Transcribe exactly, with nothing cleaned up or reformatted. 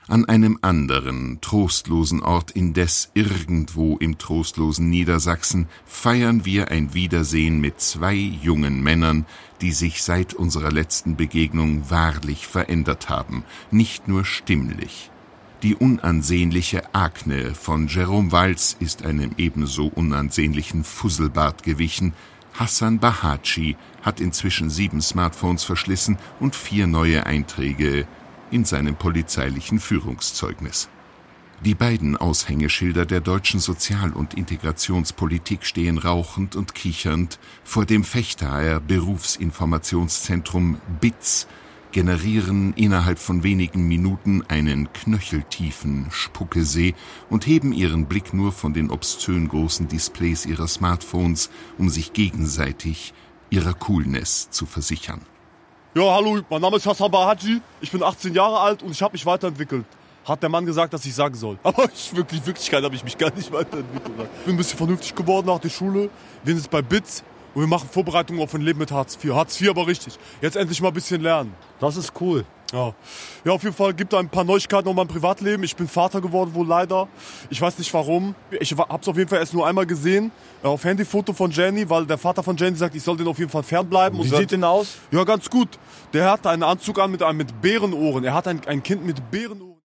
An einem anderen, trostlosen Ort indes, irgendwo im trostlosen Niedersachsen, feiern wir ein Wiedersehen mit zwei jungen Männern, die sich seit unserer letzten Begegnung wahrlich verändert haben, nicht nur stimmlich. Die unansehnliche Akne von Jerome Walz ist einem ebenso unansehnlichen Fusselbart gewichen. Hassan Bahaci hat inzwischen sieben Smartphones verschlissen und vier neue Einträge in seinem polizeilichen Führungszeugnis. Die beiden Aushängeschilder der deutschen Sozial- und Integrationspolitik stehen rauchend und kichernd vor dem Vechtaer Berufsinformationszentrum B I Z, generieren innerhalb von wenigen Minuten einen knöcheltiefen Spuckesee und heben ihren Blick nur von den obszön großen Displays ihrer Smartphones, um sich gegenseitig ihrer Coolness zu versichern. Ja, hallo, mein Name ist Hassan Bahaci, ich bin achtzehn Jahre alt und ich habe mich weiterentwickelt. Hat der Mann gesagt, dass ich sagen soll. Aber ich, wirklich, in Wirklichkeit habe ich mich gar nicht weiterentwickelt. Ich bin ein bisschen vernünftig geworden nach der Schule. Wir sind jetzt bei B I Z und wir machen Vorbereitungen auf ein Leben mit Hartz vier. Hartz vier aber richtig. Jetzt endlich mal ein bisschen lernen. Das ist cool. Ja, ja, auf jeden Fall gibt es ein paar Neuigkeiten um mein Privatleben. Ich bin Vater geworden, wohl leider. Ich weiß nicht warum. Ich habe es auf jeden Fall erst nur einmal gesehen. Auf Handyfoto von Jenny, weil der Vater von Jenny sagt, ich soll den auf jeden Fall fernbleiben. Wie sieht denn aus? Ja, ganz gut. Der hat einen Anzug an mit, mit Bärenohren. Er hat ein, ein Kind mit Bärenohren.